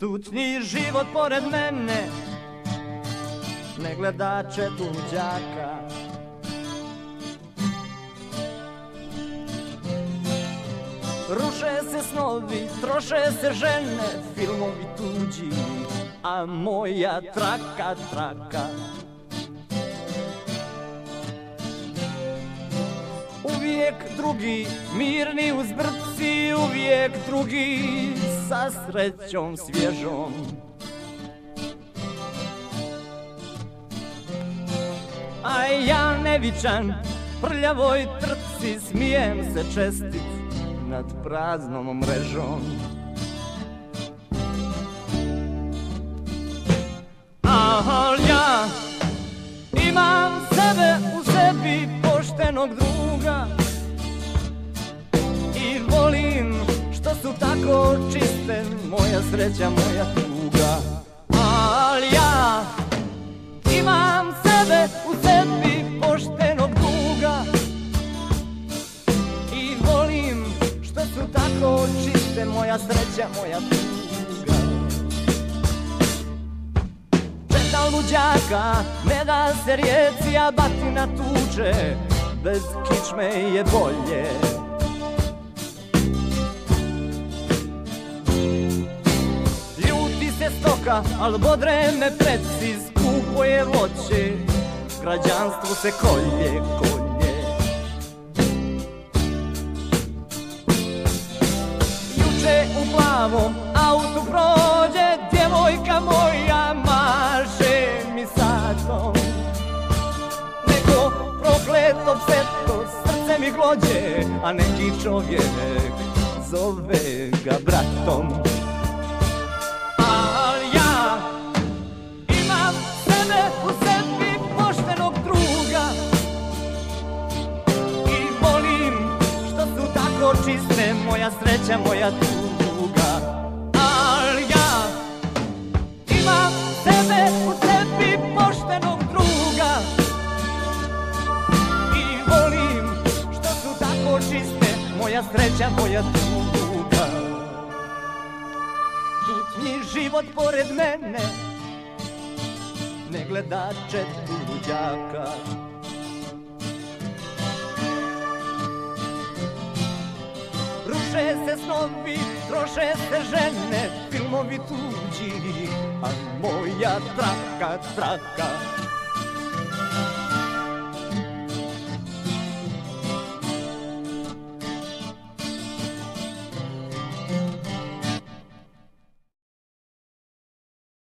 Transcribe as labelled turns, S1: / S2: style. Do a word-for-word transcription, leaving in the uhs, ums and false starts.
S1: Tučni život pored mene, ne gledače tuđaka. Ruše se snovi, troše se žene, filmovi tuđi, a moja traka, traka. Uvijek drugi, mirni uz brci, uvijek drugi, sa srećom svježom. A ja nevičan, prljavoj trci, smijem se čestit nad praznom mrežom. Al ja imam sebe u sebi, poštenog druga, i volim što su tako čiste moja sreća, moja tuga. Al ja imam sebe u sebi, poštenog druga, i volim što su tako čiste moja sreća, moja tuga. Četa luđaka ne da se rijeci, a batina tuče, bez kičme je bolje. Ljuti se stoka, al bodre me preci, skupo je voće, građanstvo se kolje, kolje. Juče u plavom autu prođe djevojka moja, maše mi satom. Neko prokleto pseto, srce mi glođe, a neki čovjek zove ga bratom. Al ja imam sebe u sebi, poštenog druga, i volim što su tako čiste moja sreća, moja tuga. Al ja imam sebe u sebi, poštenog druga, i volim što su tako čiste moja sreća, moja tuga. Tučni život pored mene, ne gledače tuđaka. Ruše se snovi, troše se žene, filmovi tuđi, a moja traka, traka.